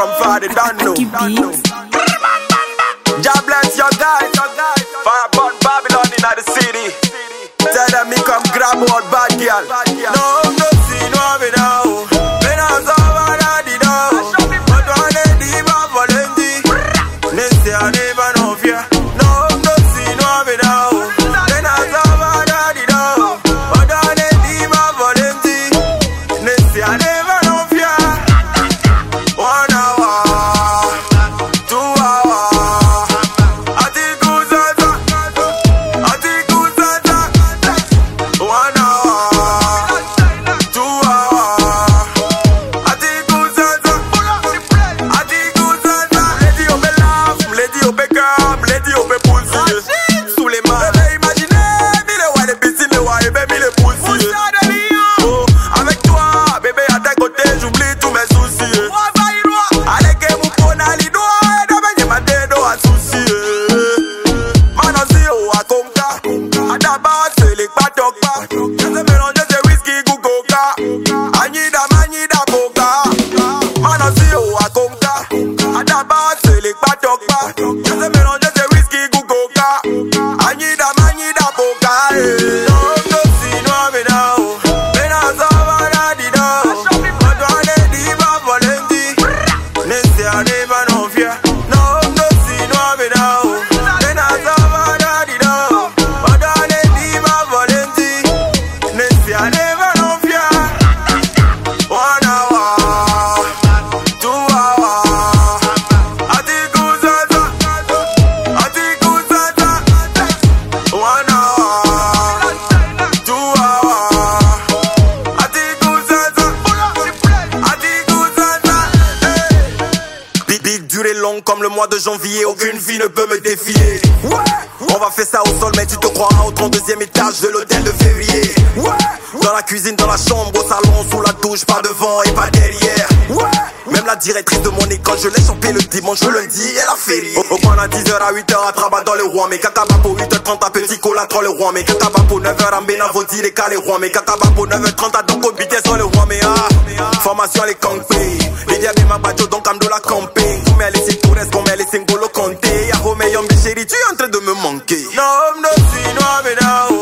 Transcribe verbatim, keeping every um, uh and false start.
from far, they don't know. God bless your guys. Fire burn Babylon in the city. Tell them me come grab old bad girl. No, no, see, no, me now. When I was over the door, but when they leave, I'm volunteer. They say I never know fear. No, no, see, no, me now. When I was over the door, but when they leave, I'm volunteer. They say I never know fear. One hour, two hours. I think who's that? I think who's that? One hour, two hours. I think who's that? I think who's that? Lady au belaf, lady au beckham, lady au bepoulsi. Sous les mains, bébé, imaginez, mille ouais les piscines, les ouais, bébé, les poulsi. Oh, avec toi, bébé, à tes côtés, j'oublie tous mes soucis. Allez, que vous prenez les doigts, d'abord, ma dédo à souci. Manasi, oh, à Conca, à d'abord, c'est les patoka. Je sais mélanger ces whisky, Coca. Agnida, Magnida, Coca. Manasi, oh, à Conca, à d'abord, c'est les patoka. Je sais mélanger ces whisky, Coca. Agnida, Magnida, Coca. No, no, see, no, me now. When I saw her, I know. But when they leave, I'm volunteer. They say I never know fear. No, no, see, no, me now. When I saw her, I know. But when they leave, I'm volunteer. They say I never know fear. One hour, two hours. I think who's that? I think who's that? One hour, two hours. I think who's that? I think who's that? Big, big durée longue comme le mois de janvier. Aucune vie ne peut me défier. Ouais. On va faire ça au sol, mais tu te croiras au trente-deuxième étage de l'hôtel de février. Ouais. Dans la cuisine, dans la chambre, au salon, sous la douche, pas devant et pas derrière. Ouais. Même la directrice de mon école, je l'ai chopée le dimanche, le lundi, elle a férié. Au point à dix heures à huit heures à travail dans les rois. Mais Kakabapo huit heures trente à Petit Cola dans le roi. Mais Kakabapo neuf heures à Benavodi, les cas les rois. Mais Kakabapo neuf heures trente à Donko Bité sur le roi. Mais ah, formation les campés. Les diables ma bajo donc am de la camping. Comme elle est si touriste, comme elle est singolo compté. Y'a Romeo, mais chérie, tu es en train de me manquer. No, no, si, no, me now.